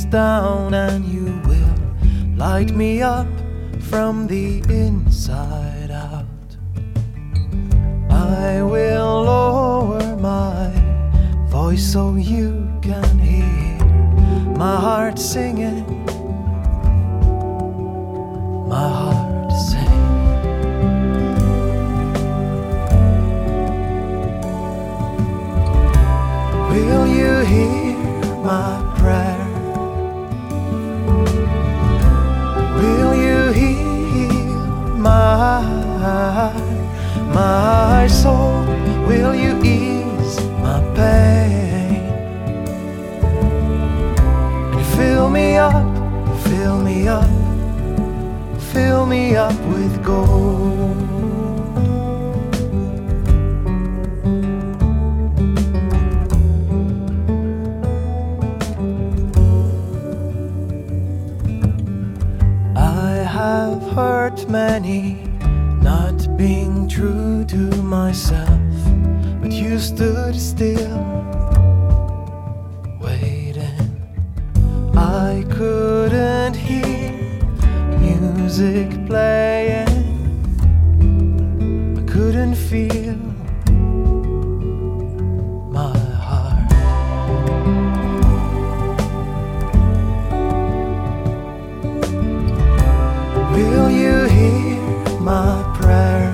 down and you will light me up from the inside out. I will lower my voice so you can hear my heart singing, my heart sing. Will you hear my prayer? Will you heal my soul? Will you ease my pain? And fill me up, fill me up, fill me up with gold. I have hurt many, not being true to myself, but you stood still, waiting. I couldn't hear music playing, I couldn't feel my heart. Will you hear my prayer?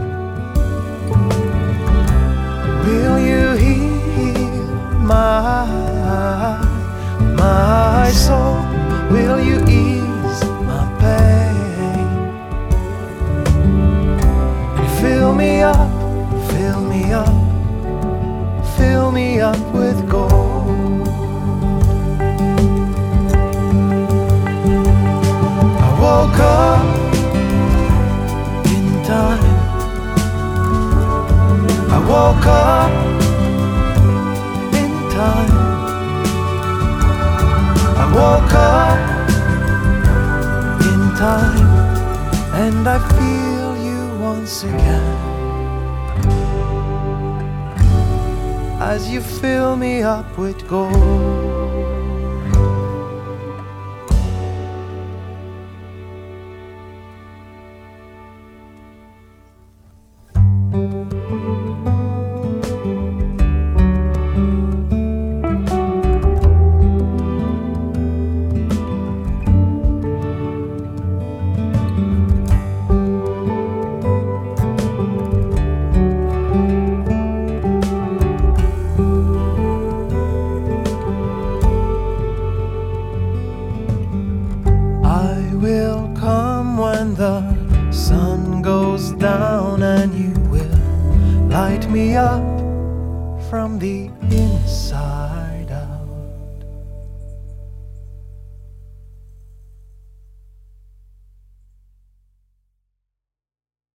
Will you heal my soul? Will you ease my pain? And fill me up, fill me up, fill me up with gold. I woke up in time. I woke up in time. I woke up in time, and I feel you once again as you fill me up with gold. I will come when the sun goes down and you will light me up from the inside.